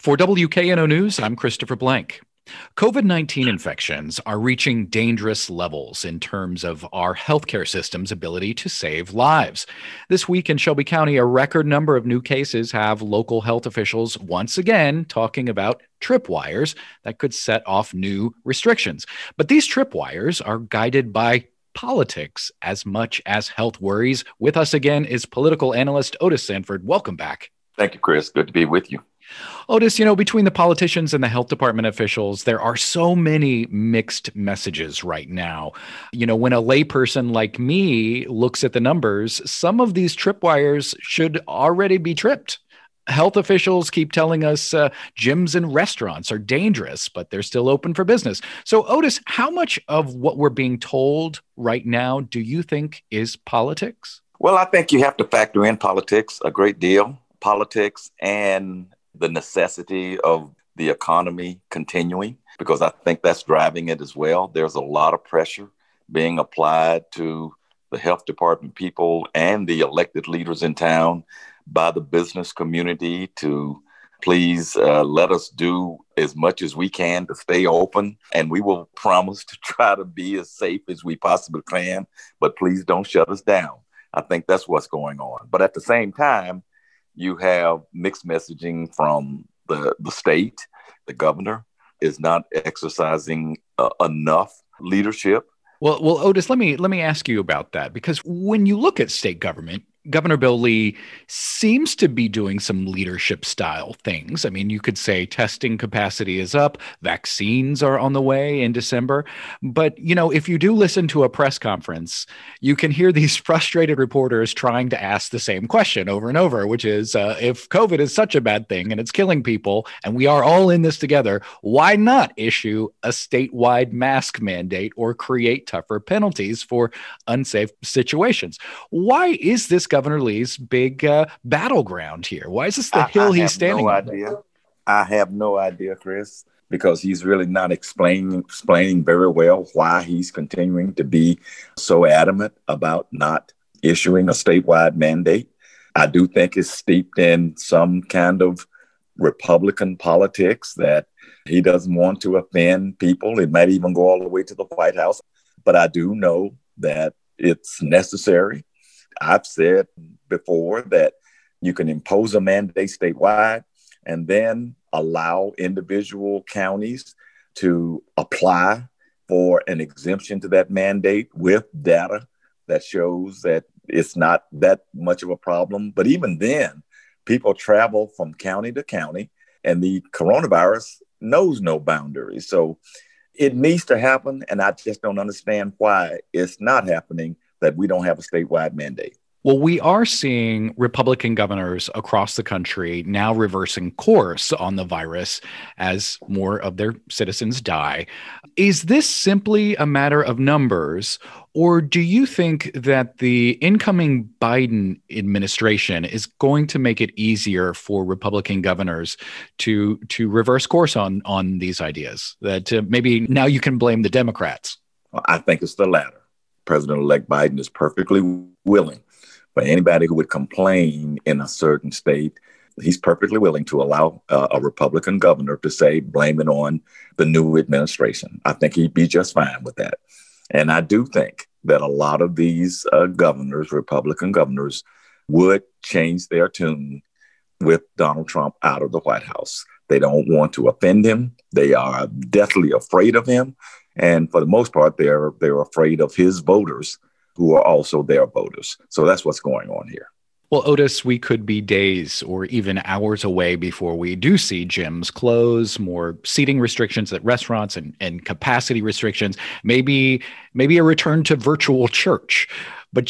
For WKNO News, I'm Christopher Blank. COVID-19 infections are reaching dangerous levels in terms of our healthcare system's ability to save lives. This week in Shelby County, a record number of new cases have local health officials once again talking about tripwires that could set off new restrictions. But these tripwires are guided by politics as much as health worries. With us again is political analyst Otis Sanford. Welcome back. Thank you, Chris. Good to be with you. Otis, between the politicians and the health department officials, there are so many mixed messages right now. When a layperson like me looks at the numbers, some of these tripwires should already be tripped. Health officials keep telling us gyms and restaurants are dangerous, but they're still open for business. So, Otis, how much of what we're being told right now do you think is politics? Well, I think you have to factor in politics a great deal. Politics and the necessity of the economy continuing, because I think that's driving it as well. There's a lot of pressure being applied to the health department people and the elected leaders in town by the business community to please let us do as much as we can to stay open. And we will promise to try to be as safe as we possibly can, but please don't shut us down. I think that's what's going on. But at the same time, you have mixed messaging from the state. The governor is not exercising enough leadership. Well, Otis, let me ask you about that, because when you look at state government, Governor Bill Lee seems to be doing some leadership style things. I mean, you could say testing capacity is up, vaccines are on the way in December. But, if you do listen to a press conference, you can hear these frustrated reporters trying to ask the same question over and over, which is, if COVID is such a bad thing and it's killing people and we are all in this together, why not issue a statewide mask mandate or create tougher penalties for unsafe situations? Why is this Governor Lee's big battleground here? Why is this the hill he's standing on? I have no idea, Chris, because he's really not explaining very well why he's continuing to be so adamant about not issuing a statewide mandate. I do think it's steeped in some kind of Republican politics that he doesn't want to offend people. It might even go all the way to the White House. But I do know that it's necessary. I've said before that you can impose a mandate statewide and then allow individual counties to apply for an exemption to that mandate with data that shows that it's not that much of a problem. But even then, people travel from county to county, and the coronavirus knows no boundaries. So it needs to happen, and I just don't understand why it's not happening, that we don't have a statewide mandate. Well, we are seeing Republican governors across the country now reversing course on the virus as more of their citizens die. Is this simply a matter of numbers, or do you think that the incoming Biden administration is going to make it easier for Republican governors to reverse course on these ideas? That maybe now you can blame the Democrats? Well, I think it's the latter. President-elect Biden is perfectly willing for anybody who would complain in a certain state. He's perfectly willing to allow a Republican governor to say, blame it on the new administration. I think he'd be just fine with that. And I do think that a lot of these governors, Republican governors, would change their tune with Donald Trump out of the White House. They don't want to offend him. They are deathly afraid of him. And for the most part, they're afraid of his voters, who are also their voters. So that's what's going on here. Well, Otis, we could be days or even hours away before we do see gyms close, more seating restrictions at restaurants and capacity restrictions, maybe a return to virtual church. But,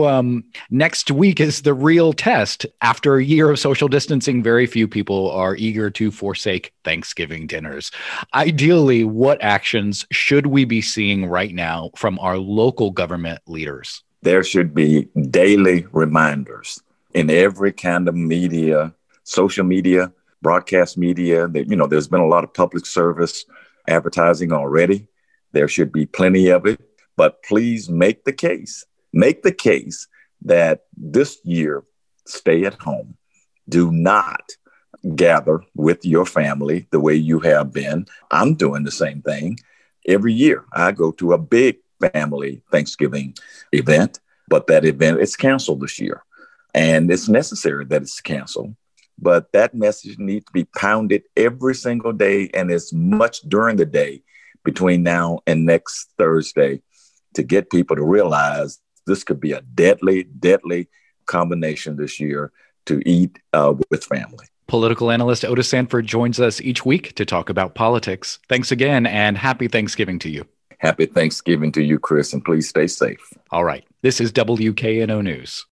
next week is the real test. After a year of social distancing, very few people are eager to forsake Thanksgiving dinners. Ideally, what actions should we be seeing right now from our local government leaders? There should be daily reminders in every kind of media, social media, broadcast media. There's been a lot of public service advertising already. There should be plenty of it. But please make the case that this year, stay at home. Do not gather with your family the way you have been. I'm doing the same thing. Every year I go to a big family Thanksgiving event, but that event is canceled this year. And it's necessary that it's canceled. But that message needs to be pounded every single day and as much during the day between now and next Thursday to get people to realize this could be a deadly, deadly combination this year to eat with family. Political analyst Otis Sanford joins us each week to talk about politics. Thanks again, and happy Thanksgiving to you. Happy Thanksgiving to you, Chris, and please stay safe. All right. This is WKNO News.